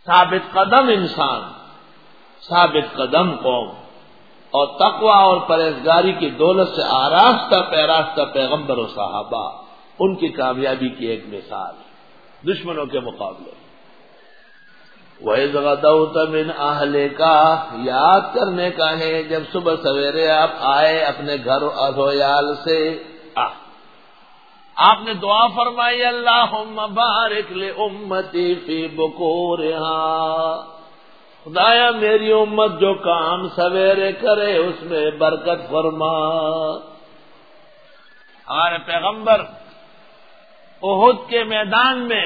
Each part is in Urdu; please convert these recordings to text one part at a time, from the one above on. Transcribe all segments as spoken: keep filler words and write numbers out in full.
ثابت قدم انسان، ثابت قدم قوم، اور تقوی اور پرہیزگاری کی دولت سے آراستہ پیراستہ پیغمبر و صحابہ، ان کی کامیابی کی ایک مثال دشمنوں کے مقابلے۔ وَإِذْ غَدَوْتَ مِنْ أَهْلِكَ، یاد کرنے کا ہے جب صبح سویرے آپ آئے اپنے گھر اور عیال سے، آپ نے دعا فرمائی اللہم بارک لأمتی فی بکورہا، خدایا میری امت جو کام سویرے کرے اس میں برکت فرما۔ ہمارے پیغمبر احد کے میدان میں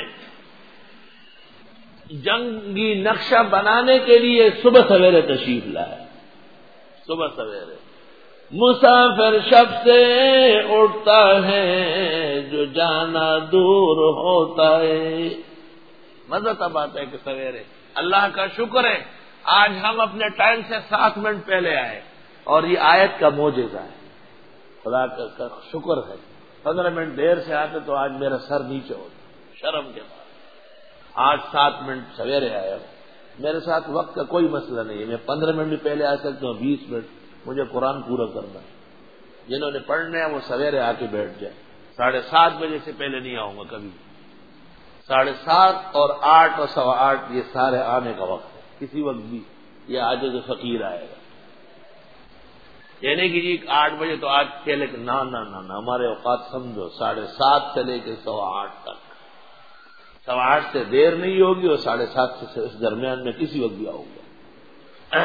جنگی نقشہ بنانے کے لیے صبح سویرے تشریف لائے، صبح سویرے۔ مسافر شب سے اٹھتا ہے جو جانا دور ہوتا ہے۔ مزہ تب آتا ہے کہ سویرے، اللہ کا شکر ہے آج ہم اپنے ٹائم سے سات منٹ پہلے آئے، اور یہ آیت کا معجزہ ہے، خدا کا شکر ہے۔ پندرہ منٹ دیر سے آتے تو آج میرا سر نیچے ہوتا شرم کے بعد۔ آج سات منٹ سویرے آیا ہوں، میرے ساتھ وقت کا کوئی مسئلہ نہیں ہے، میں پندرہ منٹ بھی پہلے آ سکتا ہوں، بیس منٹ، مجھے قرآن پورا کرنا ہے۔ جنہوں نے پڑھنا ہے وہ سویرے آ کے بیٹھ جائے، ساڑھے سات بجے سے پہلے نہیں آؤں گا کبھی۔ ساڑھے سات اور آٹھ اور سوا آٹھ یہ سارے آنے کا وقت ہے، کسی وقت بھی یہ عاجز فقیر آئے گا، یعنی کہ جی آٹھ بجے تو آج پہلے نہ نہ نہ ہمارے اوقات سمجھو، ساڑھے سات سے لے کے سوا آٹھ تک، سوا آٹھ سے دیر نہیں ہوگی اور ساڑھے سات سے اس درمیان میں کسی وقت بھی آؤں گا۔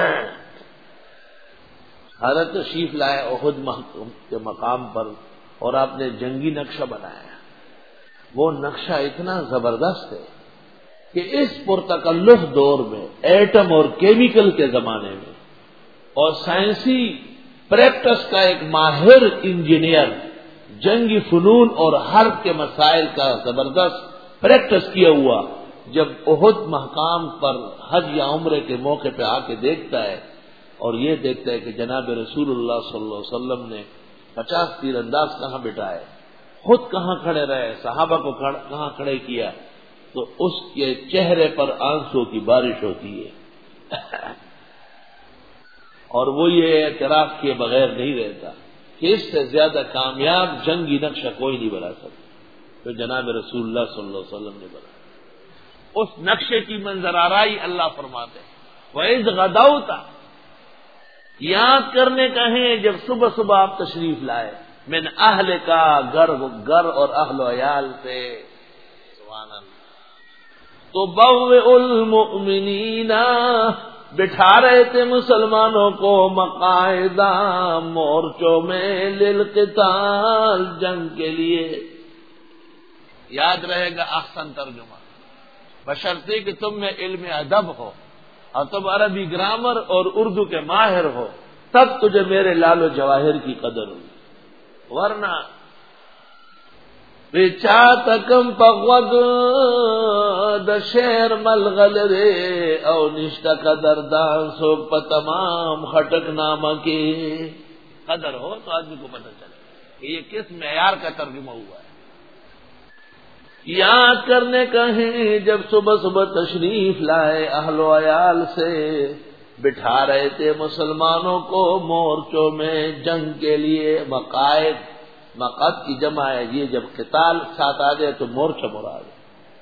حضرت تشریف لائے احد کے مقام پر، اور آپ نے جنگی نقشہ بنایا۔ وہ نقشہ اتنا زبردست ہے کہ اس پرتکلف دور میں، ایٹم اور کیمیکل کے زمانے میں، اور سائنسی پریکٹس کا ایک ماہر انجینئر، جنگی فنون اور حرب کے مسائل کا زبردست پریکٹس کیا ہوا، جب احد مقام پر حج یا عمرے کے موقع پہ آ کے دیکھتا ہے، اور یہ دیکھتا ہے کہ جناب رسول اللہ صلی اللہ علیہ وسلم نے پچاس تیر انداز کہاں بٹھائے، خود کہاں کھڑے رہے، صحابہ کو کہاں کھڑے کیا، تو اس کے چہرے پر آنسوں کی بارش ہوتی ہے، اور وہ یہ اعتراف کیے بغیر نہیں رہتا کہ اس سے زیادہ کامیاب جنگی نقشہ کوئی نہیں بنا سکتا تو جناب رسول اللہ صلی اللہ علیہ وسلم نے بنا۔ اس نقشے کی منظر آرائی اللہ فرماتے ہیں وَإِذْ غَدَوْتَ، یاد کرنے کا ہے جب صبح صبح آپ تشریف لائے، من اہل کا، گھر گھر اور اہل و عیال سے، سبحان اللہ، تو بوئ المؤمنین، بٹھا رہے تھے مسلمانوں کو مقاعدہ، مورچوں میں، للقتال، جنگ کے لیے۔ یاد رہے گا احسن ترجمہ، بشرطے کہ تم میں علم ادب ہو اور تم عربی گرامر اور اردو کے ماہر ہو، تب تجھے میرے لال و جواہر کی قدر ہوئی، ورنہ بچا تکم پغوگ د شیر ملغل رے او نشتا قدر دان سو پتمام خٹک نامہ کی قدر ہو تو آدمی کو پتہ چلے کہ یہ کس معیار کا ترجمہ ہوا ہے۔ یاد کرنے کا ہے جب صبح صبح تشریف لائے اہل و عیال سے، بٹھا رہے تھے مسلمانوں کو مورچوں میں جنگ کے لیے، مقاعد، مقعد کی جمع ہے، یہ جب قتال ساتھ آ جائے تو مورچہ مراد ہے۔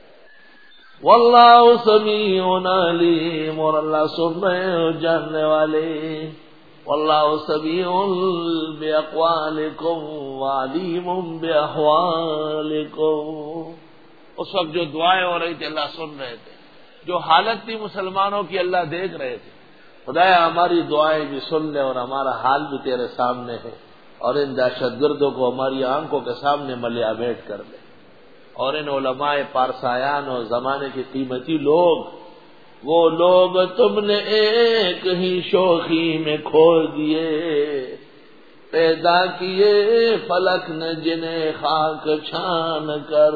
واللہ سمیع علیم، اور اللہ سن رہے ہیں جاننے والے، واللہ سمیع باقوالکم وعلیم باحوالکم۔ اس وقت جو دعائیں ہو رہی تھی اللہ سن رہے تھے، جو حالت تھی مسلمانوں کی اللہ دیکھ رہے تھے۔ خدایا ہماری دعائیں بھی سن لے اور ہمارا حال بھی تیرے سامنے ہے، اور ان دہشت گردوں کو ہماری آنکھوں کے سامنے ملیا بیٹھ کر دے، اور ان علماء پارسایان اور زمانے کے قیمتی لوگ، وہ لوگ تم نے ایک ہی شوخی میں کھو دیے، پیدا کیے فلک نے جنہیں خاک چھان کر۔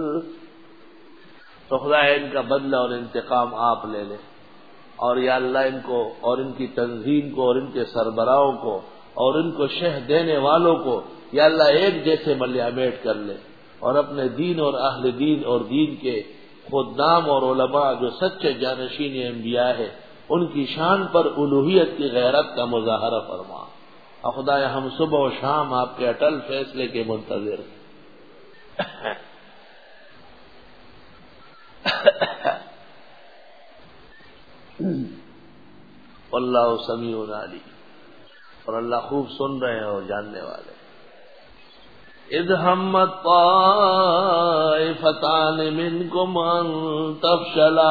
تو خدا ان کا بدلہ اور انتقام آپ لے لے، اور یا اللہ ان کو اور ان کی تنظیم کو اور ان کے سربراہوں کو اور ان کو شہ دینے والوں کو یا اللہ ایک جیسے ملیامیٹ کر لے، اور اپنے دین اور اہل دین اور دین کے خدام اور علماء جو سچے جانشین انبیاء ہے ان کی شان پر الوہیت کی غیرت کا مظاہرہ فرما. اور خدایا ہم صبح و شام آپ کے اٹل فیصلے کے منتظر ہیں. اللہ سمیع علیم، اور اللہ خوب سن رہے ہیں اور جاننے والے. اذ ہمت طائفتان منکم ان تفشلا،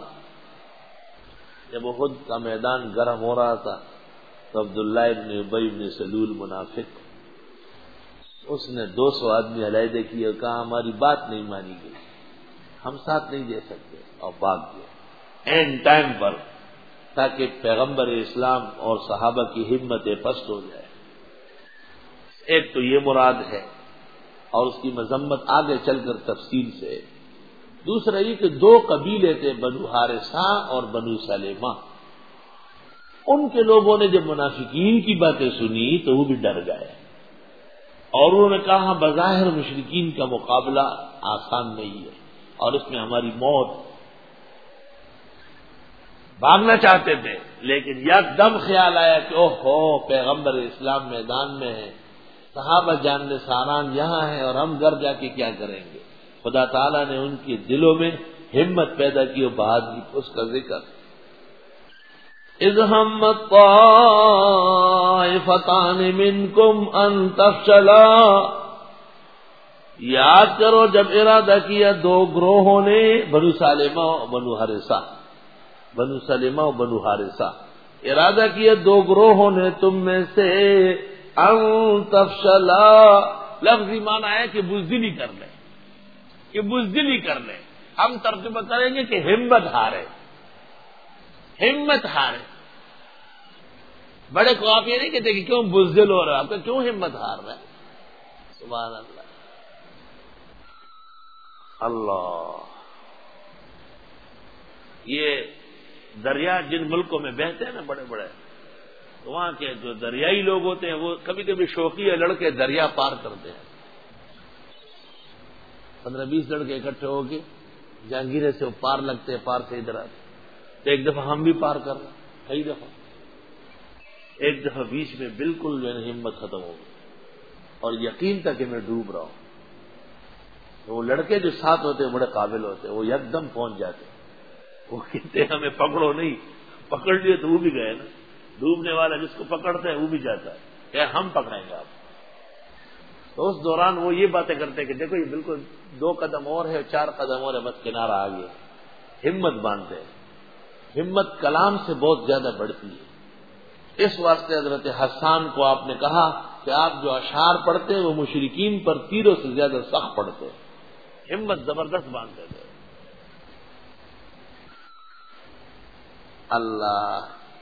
جب احد کا میدان گرم ہو رہا تھا تو عبداللہ ابن ابی ابن سلول منافق اس نے دو سو آدمی علیحدہ کیے اور کہا ہماری بات نہیں مانی گئی، ہم ساتھ نہیں دے سکتے، اور بھاگ گئے اینڈ ٹائم پر تاکہ پیغمبر اسلام اور صحابہ کی ہمت پست ہو جائے. ایک تو یہ مراد ہے اور اس کی مذمت آگے چل کر تفصیل سے. دوسرا یہ کہ دو قبیلے تھے بنو حارثہ اور بنو سلیمہ، ان کے لوگوں نے جب منافقین کی باتیں سنی تو وہ بھی ڈر گئے اور انہوں نے کہا بظاہر مشرکین کا مقابلہ آسان نہیں ہے اور اس میں ہماری موت. بھاگنا چاہتے تھے لیکن یک دم خیال آیا کہ اوہ ہو پیغمبر اسلام میدان میں ہے، صحابہ جان نثاران یہاں ہیں اور ہم گھر جا کے کیا کریں گے. خدا تعالیٰ نے ان کے دلوں میں ہمت پیدا کی اور بہادری، اس کا ذکر. اذ ہمت طائفتان منکم ان تفشلا، یاد کرو جب ارادہ کیا دو گروہوں نے، بنو سالمہ اور بنو حارثہ، بنو سلیمہ اور بنو حارثہ، ارادہ کیا دو گروہوں نے تم میں سے ان تفشلا. لفظی معنی ہے کہ بزدلی کر لیں، کہ بزدلی کر لیں. ہم ترجمہ کریں گے کہ ہمت ہارے، ہمت ہارے. بڑے کو آپ یہ نہیں کہتے کہ کیوں بزدل ہو رہا ہے، آپ کا کیوں ہمت ہار رہا ہے. سبحان اللہ. اللہ، یہ دریا جن ملکوں میں بہتے ہیں نا بڑے بڑے، تو وہاں کے جو دریائی لوگ ہوتے ہیں وہ کبھی کبھی شوقیہ لڑکے دریا پار کرتے ہیں. پندرہ بیس لڑکے اکٹھے ہو کے جہانگیرے سے وہ پار لگتے ہیں، پار سے ادھر آتے. تو ایک دفعہ ہم بھی پار کر رہے ہیں، کئی دفعہ. ایک دفعہ بیچ میں بالکل جو ہے ہمت ختم ہو گئی اور یقین تھا کہ میں ڈوب رہا ہوں. تو وہ لڑکے جو ساتھ ہوتے ہیں بڑے قابل ہوتے ہیں، وہ یکدم پہنچ جاتے ہیں. وہ کہتے ہیں ہمیں پکڑو نہیں، پکڑ لیے تو وہ بھی گئے نا. ڈوبنے والا جس کو پکڑتے ہیں وہ بھی جاتا ہے کہ ہم پکڑیں گے آپ. تو اس دوران وہ یہ باتیں کرتے ہیں کہ دیکھو یہ بالکل دو قدم اور ہے، چار قدم اور ہے، بس کنارہ آ گیا. ہمت باندھتے ہیں. ہمت کلام سے بہت زیادہ بڑھتی ہے. اس واسطے حضرت حسان کو آپ نے کہا کہ آپ جو اشعار پڑھتے ہیں وہ مشرکین پر تیروں سے زیادہ سخت پڑھتے ہیں. ہمت زبردست باندھتے تھے. اللہ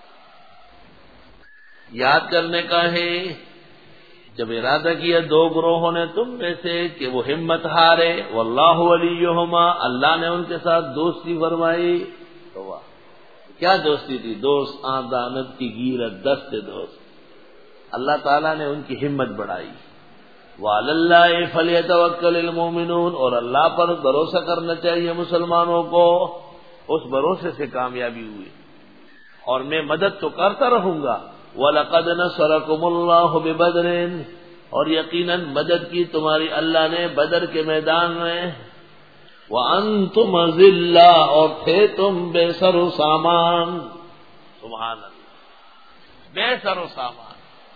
یاد کرنے کا ہے جب ارادہ کیا دو گروہوں نے تم میں سے کہ وہ ہمت ہارے، واللہ ولیہما، اللہ نے ان کے ساتھ دوستی فرمائی. تو واہ کیا دوستی تھی، دوست آدانت کی گیرت دست دوست. اللہ تعالیٰ نے ان کی ہمت بڑھائی. وعلی اللہ فلیتوکل المؤمنون، اور اللہ پر بھروسہ کرنا چاہیے مسلمانوں کو. اس بھروسے سے کامیابی ہوئی. اور میں مدد تو کرتا رہوں گا. وَلَقَدْ نَصَرَكُمُ اللَّهُ بِبَدْرٍ، اور یقیناً مدد کی تمہاری اللہ نے بدر کے میدان میں. وَأَنْتُمْ أَذِلَّةٌ، اور تھے تم بے سر و سامان. سبحان اللہ، بے سر و سامان.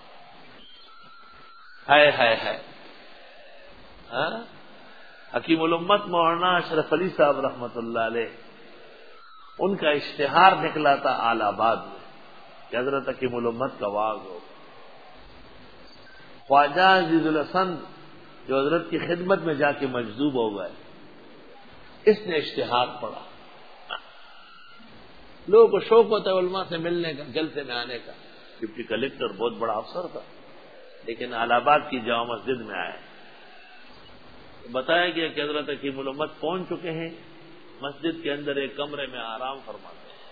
ہائے ہائے ہائے. حکیم الامت مولانا اشرف علی صاحب رحمۃ اللہ علیہ، ان کا اشتہار نکلا تھا آل آباد میں کہ حضرت حکیم الامت کا واعظ ہو. خواجہ عزیز الحسن جو حضرت کی خدمت میں جا کے مجذوب ہو گئے، اس نے اشتہار پڑھا. لوگوں کو شوق ہوتا ہے علماء سے ملنے کا، جلسے میں آنے کا. ڈپٹی کلکٹر بہت بڑا افسر تھا لیکن الہ آباد کی جامع مسجد میں آئے. بتایا گیا کہ حضرت حکیم الامت پہنچ چکے ہیں، مسجد کے اندر ایک کمرے میں آرام فرماتے ہیں.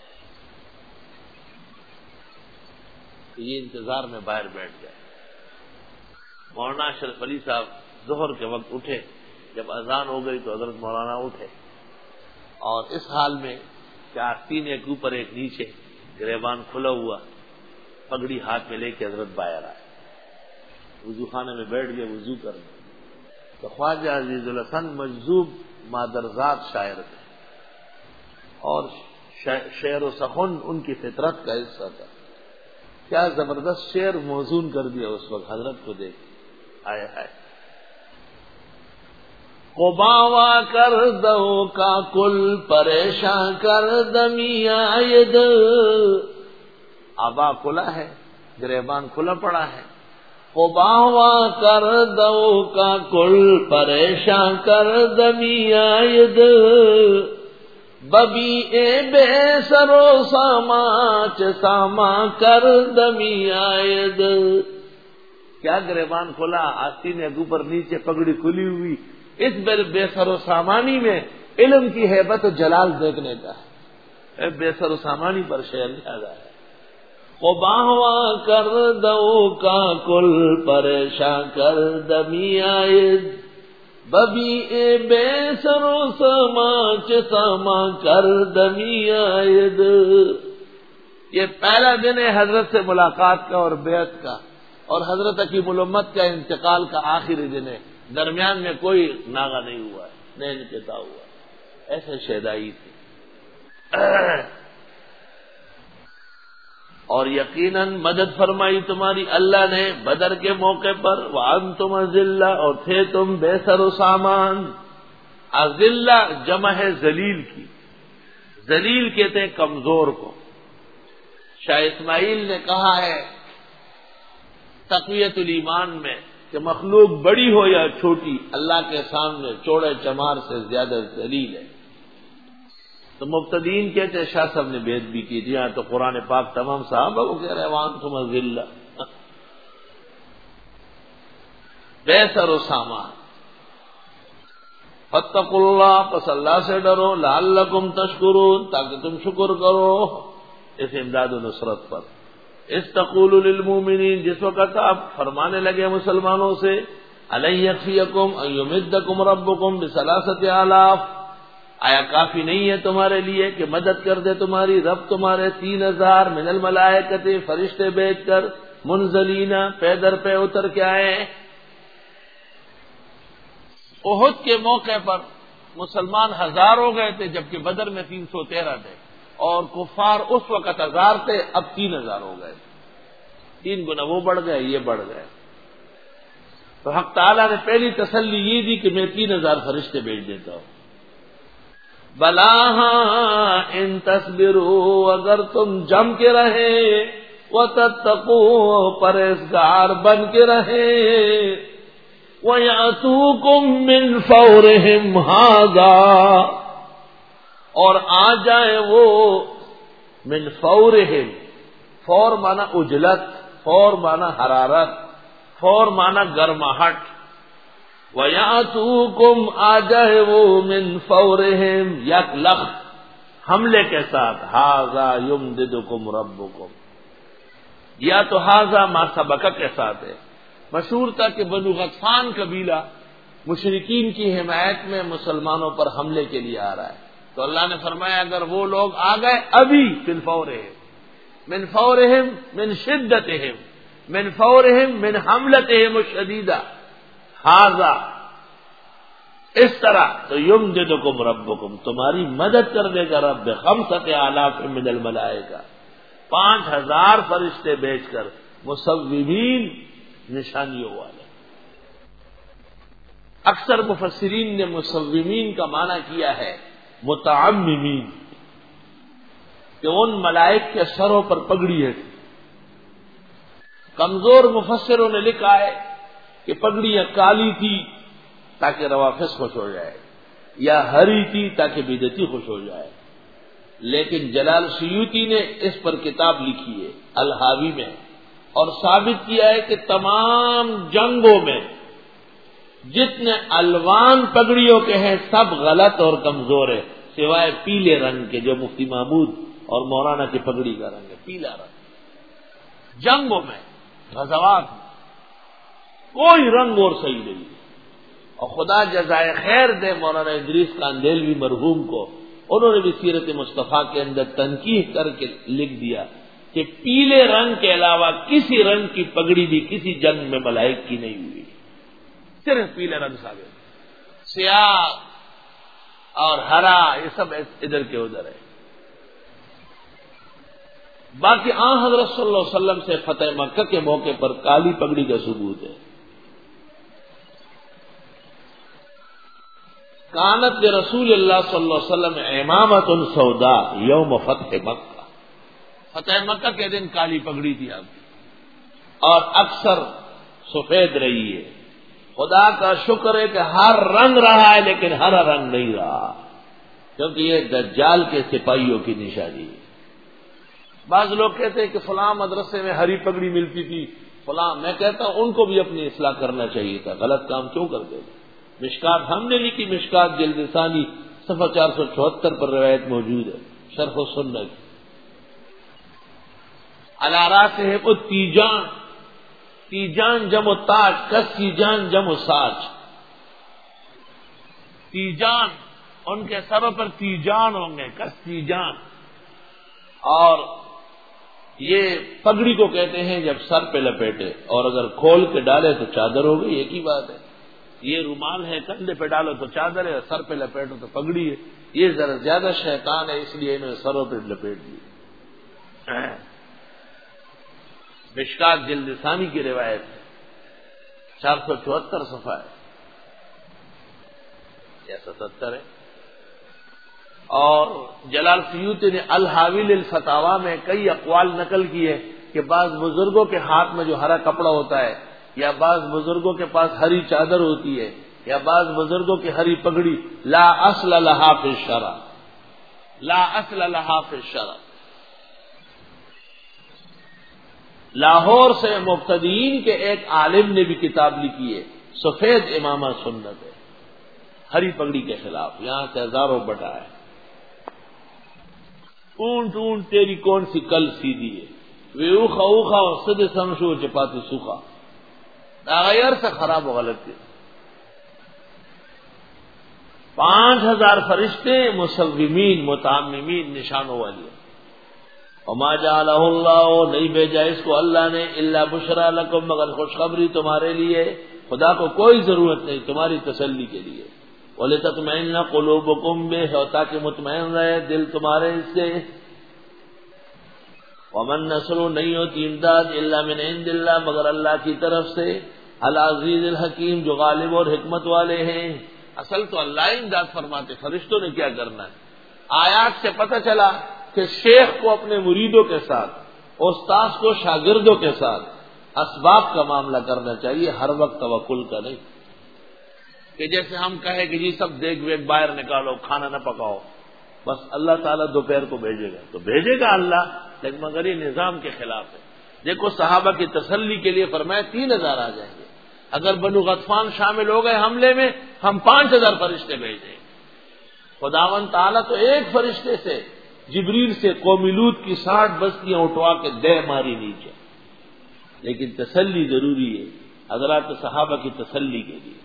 تو یہ انتظار میں باہر بیٹھ گئے. مولانا اشرف علی صاحب ظہر کے وقت اٹھے. جب اذان ہو گئی تو حضرت مولانا اٹھے اور اس حال میں کہ آستین ایک اوپر ایک نیچے، گریبان کھلا ہوا، پگڑی ہاتھ میں لے کے حضرت باہر آئے، وضو خانے میں بیٹھ گئے وضو کرنے. تو خواجہ عزیز الحسن مجذوب مادرزاد شاعر تھے، اور شعر و سخن ان کی فطرت کا حصہ تھا. کیا زبردست شعر موزون کر دیا اس وقت حضرت کو دیکھ. آئے آئے قباوا کر دو کا کل پریشان کر دمی آید. آبا کھلا ہے، گریبان کھلا پڑا ہے. قباوا کر دو کا کل پریشان کر دمی آید. ببی اے بے سرو ساما چساما کر دمی آید. کیا گریبان کھلا، آستین ایک اوپر نیچے، پگڑی کھلی ہوئی. اس بے سر و سامانی میں علم کی ہیبت و جلال دیکھنے کا ہے. بے سر و سامانی پر شعر یاد آیا. قباوا کر دو کا کل پریشان کر دمی آید. ببی اے بے سر و ساما چساما کر دمی آید. یہ پہلا دن ہے حضرت سے ملاقات کا اور بیعت کا، اور حضرت حکیم الامت کا انتقال کا آخری دن ہے. درمیان میں کوئی ناغہ نہیں ہوا، نہیں انقطاع ہوا. ایسے شیدائی تھی. اور یقیناً مدد فرمائی تمہاری اللہ نے بدر کے موقع پر. وانتم اذلہ، اور تھے تم بے سر و سامان. اذلہ جمع ہے ذلیل کی. ذلیل کہتے ہیں کمزور کو. شاہ اسماعیل نے کہا ہے تقویت الایمان میں کہ مخلوق بڑی ہو یا چھوٹی، اللہ کے سامنے چوڑے چمار سے زیادہ ذلیل ہے. تو مبتدین کہتے ہیں شاہ صاحب نے بیعت بھی کی تھی. تو قرآن پاک تمام صحابہ کو کہہ رہے وانتم اذلہ بے سر و سامان. فاتقوا اللہ، پس اللہ سے ڈرو. لعلکم تشکرون، تاکہ تم شکر کرو اس امداد و نصرت پر. اس تقول للمؤمنین، جس وقت آپ فرمانے لگے مسلمانوں سے الن یکفیکم ان یمدکم ربکم بثلاثۃ آلاف، آیا کافی نہیں ہے تمہارے لیے کہ مدد کر دے تمہاری رب تمہارے تین ہزار من الملائکۃ، فرشتے بھیج کر، منزلین، پے در پہ اتر کے آئے. احد کے موقع پر مسلمان ہزار ہو گئے تھے، جبکہ بدر میں تین سو تیرہ تھے، اور کفار اس وقت ہزار تھے، اب تین ہزار ہو گئے. تین گنا وہ بڑھ گئے، یہ بڑھ گئے. تو حق تعالیٰ نے پہلی تسلی یہ دی کہ میں تین ہزار فرشتے بھیج دیتا ہوں. بلا ہاں ان تصبروا، اگر تم جم کے رہے، وتتقوا، پرہیزگار بن کے رہے، وَيَأْتُوكُم مِّن فَوْرِهِمْ هَٰذَا، اور آ جائے وہ من فورہم. فور مانا اجلت، فور مانا حرارت، فور مانا گرماہٹ. وَيَأْتُوكُم، آ جائے وہ من فورہم، یک لخت حملے کے ساتھ. ہٰذَا یمددکم ربکم، یا تو ہٰذا ما سبق کے ساتھ ہے. مشہور تھا کہ بنو غطفان قبیلہ مشرکین کی حمایت میں مسلمانوں پر حملے کے لیے آ رہا ہے. تو اللہ نے فرمایا اگر وہ لوگ آ گئے ابھی، من فورہم، من فورہم من شدتہم، من فورہم من حملتہم الشدیدہ، ھذا، اس طرح تو یمددکم ربکم، تمہاری مدد کر دے گا رب بخمسۃ آلاف من الملائکہ، پانچ ہزار فرشتے بھیج کر، مصوبین، نشانیوں والے. اکثر مفسرین نے مصوبین کا معنی کیا ہے متعممین، کہ ان ملائک کے سروں پر پگڑی ہے. کمزور مفسروں نے لکھا ہے کہ پگڑیاں کالی تھی تاکہ روافض خوش ہو جائے، یا ہری تھی تاکہ بدعتی خوش ہو جائے. لیکن جلال سیوطی نے اس پر کتاب لکھی ہے الحاوی میں، اور ثابت کیا ہے کہ تمام جنگوں میں جتنے الوان پگڑیوں کے ہیں سب غلط اور کمزور ہے، سوائے پیلے رنگ کے جو مفتی محمود اور مولانا کی پگڑی کا رنگ ہے، پیلا رنگ. جنگوں میں، غزوات میں کوئی رنگ اور صحیح نہیں. اور خدا جزائے خیر دے مولانا ادریس کاندیلوی مرحوم کو انہوں نے بھی سیرت مصطفیٰ کے اندر تنقیح کر کے لکھ دیا کہ پیلے رنگ کے علاوہ کسی رنگ کی پگڑی بھی کسی جنگ میں ملائک کی نہیں ہوئی، صرف پیلے رنگ ثابت، سیاہ اور ہرا یہ سب ادھر کے ادھر ہے۔ باقی آن حضرت صلی اللہ علیہ وسلم سے فتح مکہ کے موقع پر کالی پگڑی کا ثبوت ہے۔ کانت رسول اللہ صلی اللہ علیہ وسلم امامۃ سودا یوم فتح مکہ، فتح مکہ کے دن کالی پگڑی تھی آپ کی، اور اکثر سفید رہی ہے۔ خدا کا شکر ہے کہ ہر رنگ رہا ہے لیکن ہرا رنگ نہیں رہا، کیونکہ یہ دجال کے سپاہیوں کی نشانی ہے۔ بعض لوگ کہتے ہیں کہ فلاں مدرسے میں ہری پگڑی ملتی تھی، فلاں، میں کہتا ہوں ان کو بھی اپنی اصلاح کرنا چاہیے تھا، غلط کام کیوں کرتے تھے؟ مشکات ہم نے لکھی، مشکات جلد ثانی صفحہ چار سو چوہتر پر روایت موجود ہے، شرح السنہ کی۔ الارات ہے وہ تیجان، تیجان جمع تاج، کس تیجان جمع ساج، تیجان ان کے سروں پر تیجان ہوں گے، کس تیجان، اور یہ پگڑی کو کہتے ہیں جب سر پہ لپیٹے، اور اگر کھول کے ڈالے تو چادر ہو گئی، ایک ہی بات ہے۔ یہ رومال ہے، کندھے پہ ڈالو تو چادر ہے، سر پہ لپیٹو تو پگڑی ہے۔ یہ ذرا زیادہ شیطان ہے، اس لیے انہوں نے سروں پہ لپیٹ دی۔ مشکات جلد ثانی کی روایت ہے، چار سو چوہتر صفحہ ہے یا ستہتر ہے۔ اور جلال سیوطی نے الحاوی للفتاوی میں کئی اقوال نقل کیے کہ بعض بزرگوں کے ہاتھ میں جو ہرا کپڑا ہوتا ہے، یا بعض بزرگوں کے پاس ہری چادر ہوتی ہے، یا بعض بزرگوں کی ہری پگڑی، لا اصل لہا فی الشرع، لا اصل لہا فی الشرع۔ لاہور سے مبتدئین کے ایک عالم نے بھی کتاب لکھی ہے، سفید امامہ سنت ہے، ہری پگڑی کے خلاف، یہاں سے ہزاروں بٹا ہے۔ اونٹ اونٹ تیری کون سی کل سیدھی ہے، وے اوخا اوخا اور سد سمشو چپاتی سوکھا، غیر سے خراب و غلط ہے۔ پانچ ہزار فرشتے مصومین متعممین نشانوں والی، وما جعلہ اللہ، نہیں بھیجا اس کو اللہ نے، الا بشرا لکم، مگر خوشخبری تمہارے لیے، خدا کو کوئی ضرورت نہیں، تمہاری تسلی کے لیے۔ وَلِتَطْمَئِنَّ قُلُوبُكُمْ بِهِ، اور تاکہ مطمئن رہے دل تمہارے اس سے۔ وَمَن نَّصْرُ، نہیں ہوتی امداد، الا من عند اللہ، مگر اللہ کی طرف سے، العزیز الحکیم، جو غالب اور حکمت والے ہیں۔ اصل تو اللہ ہی امداد فرماتے، فرشتوں نے کیا کرنا ہے؟ آیات سے پتہ چلا کہ شیخ کو اپنے مریدوں کے ساتھ، استاذ کو شاگردوں کے ساتھ اسباب کا معاملہ کرنا چاہیے، ہر وقت توکل کا نہیں، کہ جیسے ہم کہیں کہ جی سب دیکھ ویک باہر نکالو، کھانا نہ پکاؤ، بس اللہ تعالیٰ دوپہر کو بھیجے گا تو بھیجے گا اللہ، لیکن مگر یہ نظام کے خلاف ہے۔ دیکھو صحابہ کی تسلی کے لیے فرمایا تین ہزار آ جائیں گے، اگر بنو غطفان شامل ہو گئے حملے میں، ہم پانچ ہزار فرشتے بھیجیں۔ خداوند تعالیٰ تو ایک فرشتے سے، جبریل سے، قوم لوط کی ساٹھ بستیاں اٹھوا کے دہ ماری نیچے، لیکن تسلی ضروری ہے، حضرات صحابہ کی تسلی کے لیے،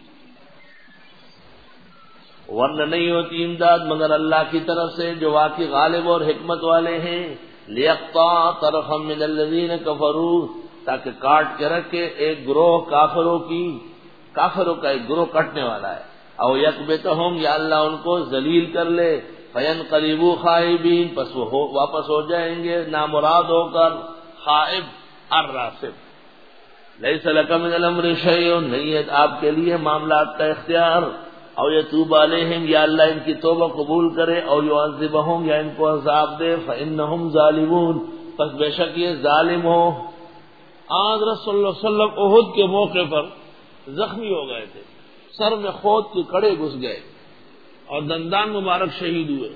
ورنہ نہیں ہوتی امداد مگر اللہ کی طرف سے، جو واقعی غالب اور حکمت والے ہیں۔ لِيَقْطَعَ طَرَفًا مِّنَ الَّذِينَ كَفَرُوا، تاکہ کاٹ کے رکھے ایک گروہ کافروں کی، کافروں کا ایک گروہ کٹنے والا ہے، او یکبتہم، یا اللہ ان کو ذلیل کر لے، فَيَنْقَلِبُوا خَائِبِينَ، پس وہ واپس ہو جائیں گے نامراد ہو کر، خائب الراسب۔ لَيْسَ لَكَ مِنَ الْأَمْرِ شَيْءٌ، نہیں ہے آپ کے لیے معاملات کا اختیار، او یتوب علیہم، یا اللہ ان کی توبہ قبول کرے، او یعذبہم، یا ان کو عذاب دے، فإنہم ظالمون، پس بے شک یہ ظالم ہو۔ حضرت صلی اللہ علیہ وسلم احد کے موقع پر زخمی ہو گئے تھے، سر میں خود کے کڑے گھس گئے اور دندان مبارک شہید ہوئے۔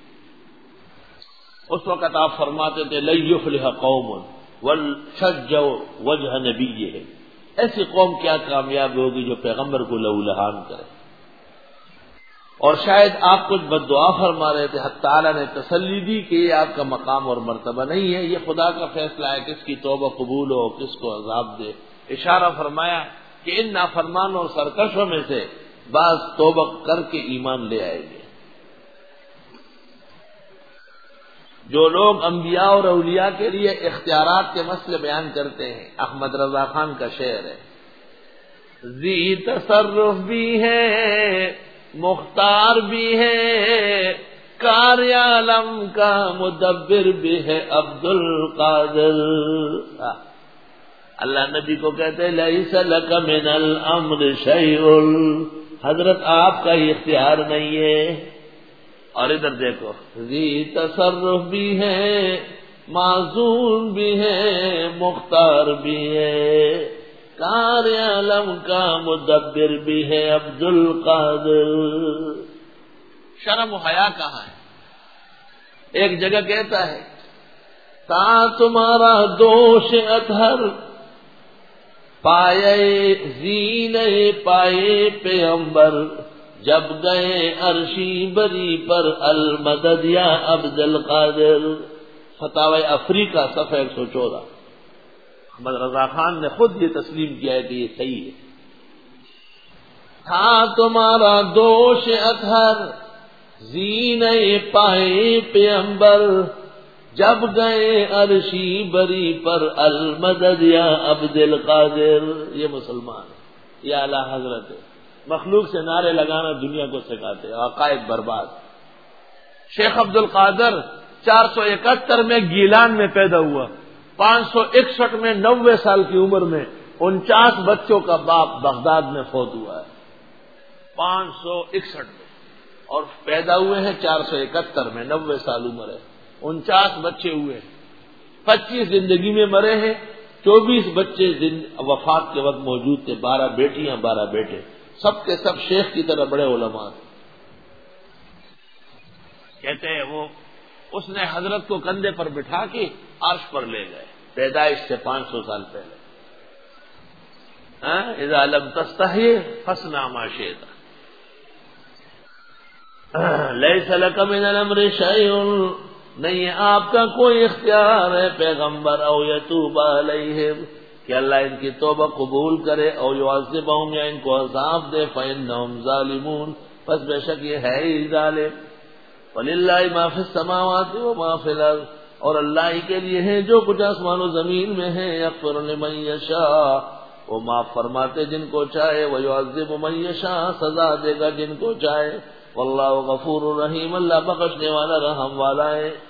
اس وقت آپ فرماتے تھے لن یفلح قوم وشجوا وجہ نبیہ، ایسی قوم کیا کامیاب ہوگی جو پیغمبر کو لہولہان کرے۔ اور شاید آپ کچھ بد دعا فرما رہے تھے، حق تعالیٰ نے تسلی دی کہ یہ آپ کا مقام اور مرتبہ نہیں ہے، یہ خدا کا فیصلہ ہے، کس کی توبہ قبول ہو، کس کو عذاب دے۔ اشارہ فرمایا کہ ان نافرمانوں اور سرکشوں میں سے بعض توبہ کر کے ایمان لے آئیں گے۔ جو لوگ انبیاء اور اولیاء کے لیے اختیارات کے مسئلے بیان کرتے ہیں، احمد رضا خان کا شعر ہے، ذی تصرف بھی ہے مختار بھی ہے، کار عالم کا مدبر بھی ہے عبد القادر۔ اللہ نبی کو کہتے ہیں لیس لک من الامر شیء، حضرت آپ کا ہی اختیار نہیں ہے۔ اور ادھر دیکھو، ذی تصرف بھی ہے معزول بھی ہے مختار بھی ہے، کار عالم کا مدبر بھی ہے عبد القادر۔ شرم و حیا کہاں ہے؟ ایک جگہ کہتا ہے تا تمہارا دوش اطہر پائے زینے پائے پیغمبر، جب گئے عرشی بری پر المدد یا عبد القادر۔ فتاوی افریقہ صفحہ ایک سو چودہ۔ احمد رضا خان نے خود یہ تسلیم کیا ہے کہ یہ صحیح ہے۔ تھا تمہارا دوش اطہر زینے پائے پیغمبر، جب گئے عرشی بری پر المدد یا عبد القادر۔ یہ مسلمان ہے، یہ اعلیٰ حضرت ہے، مخلوق سے نعرے لگانا دنیا کو سکھاتے، عقائد برباد۔ شیخ عبد القادر چار سو اکہتر میں گیلان میں پیدا ہوا، پانچ سو اکسٹھ میں نوے سال کی عمر میں انچاس بچوں کا باپ بغداد میں فوت ہوا ہے، پانچ سو اکسٹھ میں، اور پیدا ہوئے ہیں چار سو اکہتر میں، نوے سال عمر ہے، انچاس بچے ہوئے ہیں، پچیس زندگی میں مرے ہیں، چوبیس بچے وفات کے وقت موجود تھے، بارہ بیٹیاں بارہ بیٹے، سب کے سب شیخ کی طرح بڑے علماء تھے۔ کہتے ہیں وہ اس نے حضرت کو کندھے پر بٹھا کے عرش پر لے گئے، پیدائش سے پانچ سو سال پہلے۔ اذا لم تستحی فاصنع ما شئت، لیس لک من الامر شیء، نہیں ہے آپ کا کوئی اختیار ہے پیغمبر، او یتوب علیہم، کہ اللہ ان کی توبہ قبول کرے، او یعذبہم، یا ان کو عذاب دے، فإنہم ظالمون، پس بے شک یہ ہے ہی ظالم۔ وَلِلَّهِ مَا فِي السَّمَاوَاتِ وَمَا فِي الْأَرْضِ، اور اللہ ہی کے لیے ہے جو کچھ آسمان و زمین میں ہے، یغفر لمن یشاء، وہ معاف فرماتے جن کو چاہے، وَيُعَذِّبُ مَن یشاء، سزا دے گا جن کو چاہے، واللہ غفور الرحیم، اللہ بخشنے والا رحم والا ہے۔